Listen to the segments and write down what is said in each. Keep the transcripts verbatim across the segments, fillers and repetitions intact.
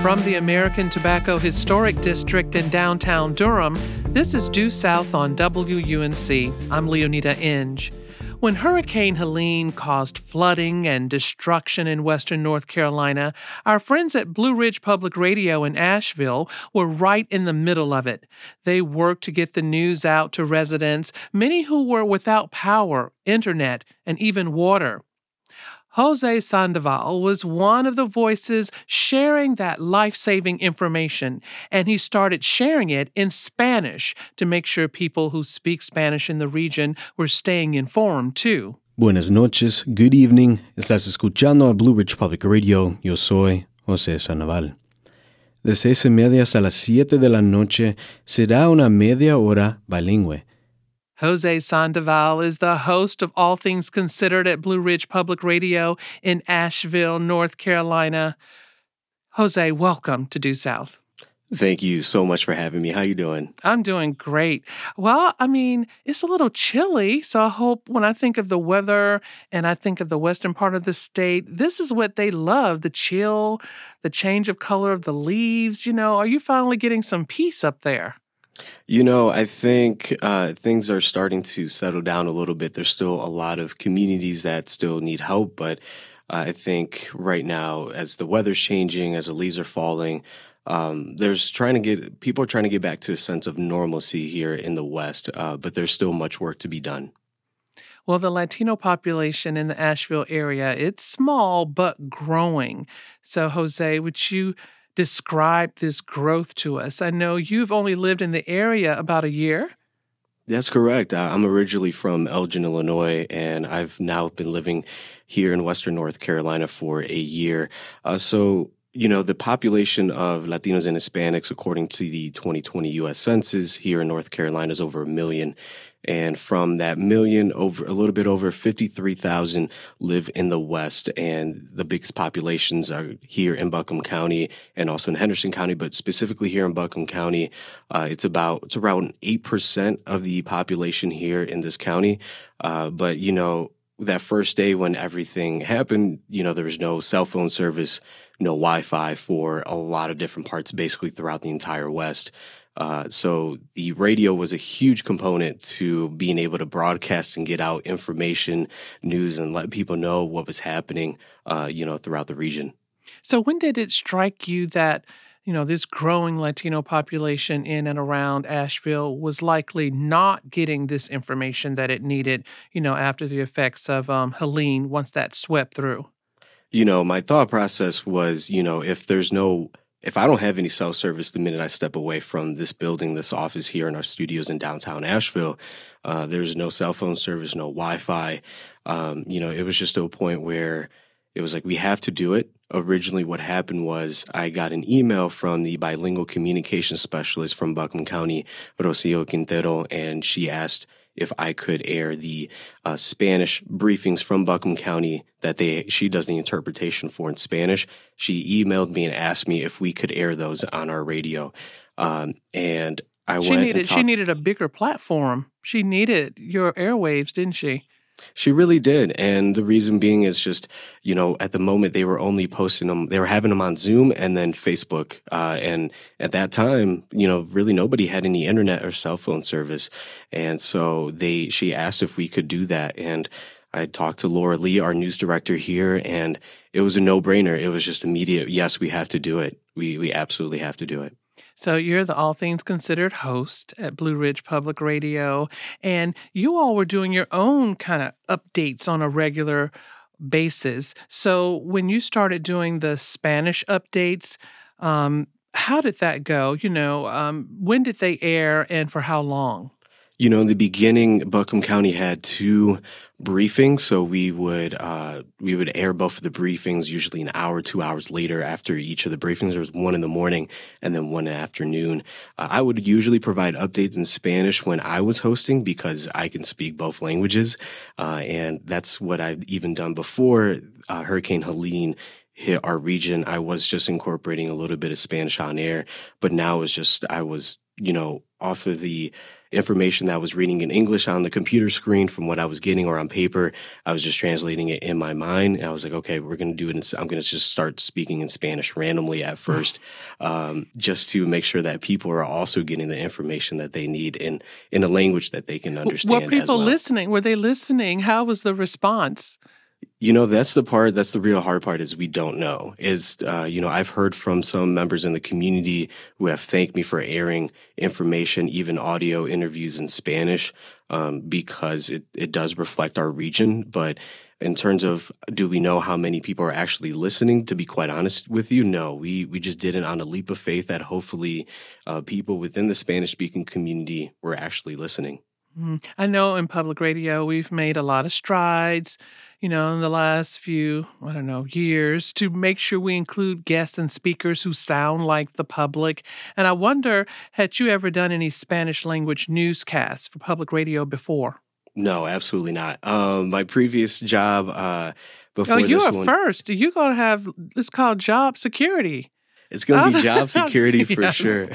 From the American Tobacco Historic District in downtown Durham, this is Due South on W U N C. I'm Leonita Inge. When Hurricane Helene caused flooding and destruction in western North Carolina, our friends at Blue Ridge Public Radio in Asheville were right in the middle of it. They worked to get the news out to residents, many who were without power, internet, and even water. Jose Sandoval was one of the voices sharing that life-saving information, and he started sharing it in Spanish to make sure people who speak Spanish in the region were staying informed, too. Buenas noches, good evening. Estás escuchando a Blue Ridge Public Radio. Yo soy José Sandoval. De seis y media hasta las siete de la noche será una media hora bilingüe. Jose Sandoval is the host of All Things Considered at Blue Ridge Public Radio in Asheville, North Carolina. Jose, welcome to Due South. Thank you so much for having me. How you doing? I'm doing great. Well, I mean, it's a little chilly, so I hope when I think of the weather and I think of the western part of the state, this is what they love, the chill, the change of color of the leaves. You know, are you finally getting some peace up there? You know, I think uh, things are starting to settle down a little bit. There's still a lot of communities that still need help, but uh, I think right now, as the weather's changing, as the leaves are falling, um, there's trying to get people are trying to get back to a sense of normalcy here in the West, uh, but there's still much work to be done. Well, the Latino population in the Asheville area, it's small but growing. So, Jose, would you describe this growth to us? I know you've only lived in the area about a year. That's correct. I'm originally from Elgin, Illinois, and I've now been living here in Western North Carolina for a year. Uh, so, you know, the population of Latinos and Hispanics, according to the twenty twenty U S Census here in North Carolina, is over a million. And from that million, over a little bit over fifty-three thousand live in the West. And the biggest populations are here in Buncombe County and also in Henderson County. But specifically here in Buncombe County, uh, it's about it's around eight percent of the population here in this county. Uh, but, you know, that first day when everything happened, you know, there was no cell phone service, no Wi-Fi for a lot of different parts, basically throughout the entire West. Uh, so the radio was a huge component to being able to broadcast and get out information, news, and let people know what was happening, uh, you know, throughout the region. So when did it strike you that, you know, this growing Latino population in and around Asheville was likely not getting this information that it needed, you know, after the effects of um, Helene, once that swept through? You know, my thought process was, you know, if there's no If I don't have any cell service the minute I step away from this building, this office here in our studios in downtown Asheville, uh, there's no cell phone service, no Wi-Fi. Um, you know, it was just to a point where it was like, we have to do it. Originally, what happened was I got an email from the bilingual communication specialist from Buncombe County, Rocio Quintero, and she asked if I could air the uh, Spanish briefings from Buncombe County that they she does the interpretation for in Spanish. She emailed me and asked me if we could air those on our radio. Um, and I she went needed and talked- she needed a bigger platform. She needed your airwaves, didn't she? She really did. And the reason being is just, you know, at the moment they were only posting them, they were having them on Zoom and then Facebook. Uh, and at that time, you know, really nobody had any internet or cell phone service. And so they, she asked if we could do that. And I talked to Laura Lee, our news director here, and it was a no-brainer. It was just immediate. Yes, we have to do it. We, we absolutely have to do it. So you're the All Things Considered host at Blue Ridge Public Radio, and you all were doing your own kind of updates on a regular basis. So when you started doing the Spanish updates, um, how did that go? You know, um, when did they air and for how long? You know, in the beginning, Buncombe County had two briefings, so we would uh, we would air both of the briefings usually an hour, two hours later after each of the briefings. There was one in the morning and then one in the afternoon. Uh, I would usually provide updates in Spanish when I was hosting because I can speak both languages, uh, and that's what I've even done before uh, Hurricane Helene hit our region. I was just incorporating a little bit of Spanish on air, but now it's just I was, you know, off of the information that I was reading in English on the computer screen from what I was getting or on paper. I was just translating it in my mind. And I was like, okay, we're going to do it. In, I'm going to just start speaking in Spanish randomly at first, um, just to make sure that people are also getting the information that they need in, in a language that they can understand. Were people as well. listening? Were they listening? How was the response? You know, that's the part, that's the real hard part is we don't know. Is, uh, you know, I've heard from some members in the community who have thanked me for airing information, even audio interviews in Spanish, um, because it, it does reflect our region. But in terms of, do we know how many people are actually listening? To be quite honest with you, no. We we just did it on a leap of faith that hopefully uh, people within the Spanish-speaking community were actually listening. Mm, I know in public radio, we've made a lot of strides, you know, in the last few, I don't know, years to make sure we include guests and speakers who sound like the public. And I wonder, had you ever done any Spanish language newscasts for public radio before? No, absolutely not. Um, my previous job uh, before Oh, you're this a one. first. You're going to have, it's called job security. It's going to be job security for Yes. sure.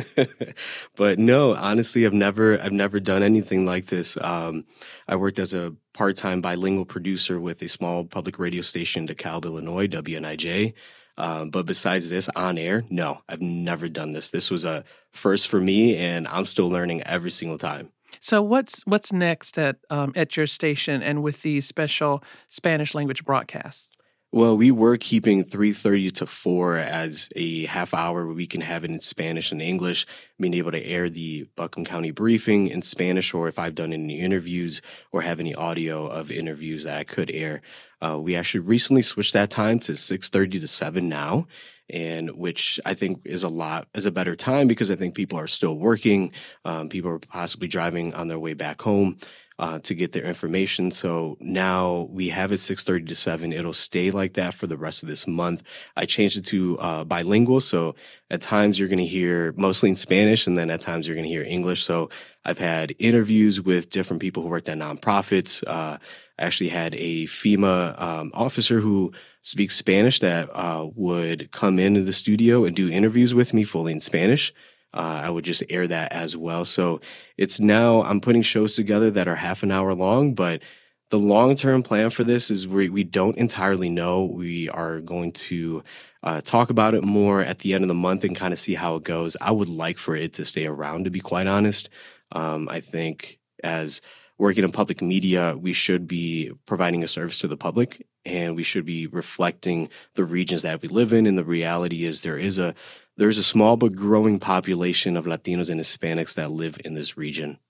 But no, honestly, I've never, I've never done anything like this. Um, I worked as a part-time bilingual producer with a small public radio station in DeKalb, Illinois, W N I J. Um, but besides this, on air, no, I've never done this. This was a first for me, and I'm still learning every single time. So what's what's next at um, at your station and with these special Spanish language broadcasts? Well, we were keeping three thirty to four as a half hour where we can have it in Spanish and English, being able to air the Buncombe County briefing in Spanish, or if I've done any interviews or have any audio of interviews that I could air. Uh, we actually recently switched that time to six thirty to seven now, and which I think is a lot, is a better time because I think people are still working. Um, people are possibly driving on their way back home. Uh, to get their information. So now we have it six thirty to seven. It'll stay like that for the rest of this month. I changed it to uh, bilingual. So at times you're going to hear mostly in Spanish, and then at times you're going to hear English. So I've had interviews with different people who worked at nonprofits. Uh, I actually had a FEMA um, officer who speaks Spanish that uh, would come into the studio and do interviews with me fully in Spanish. Uh, I would just air that as well. So it's now I'm putting shows together that are half an hour long, but the long-term plan for this is we, we don't entirely know. We are going to uh, talk about it more at the end of the month and kind of see how it goes. I would like for it to stay around, to be quite honest. Um, I think as working in public media, we should be providing a service to the public, and we should be reflecting the regions that we live in. And the reality is there is a There's a small but growing population of Latinos and Hispanics that live in this region.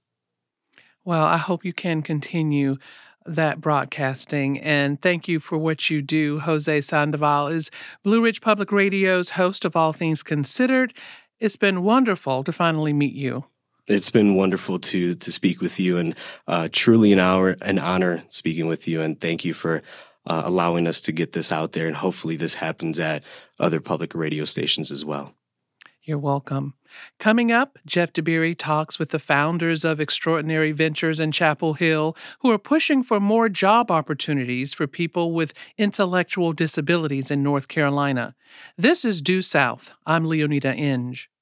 Well, I hope you can continue that broadcasting, and thank you for what you do. Jose Sandoval is Blue Ridge Public Radio's host of All Things Considered. It's been wonderful to finally meet you. It's been wonderful to to speak with you, and uh, truly an hour, an honor speaking with you. And thank you for uh, allowing us to get this out there. And hopefully, this happens at other public radio stations as well. You're welcome. Coming up, Jeff DeBerry talks with the founders of Extraordinary Ventures in Chapel Hill, who are pushing for more job opportunities for people with intellectual disabilities in North Carolina. This is Due South. I'm Leonida Inge.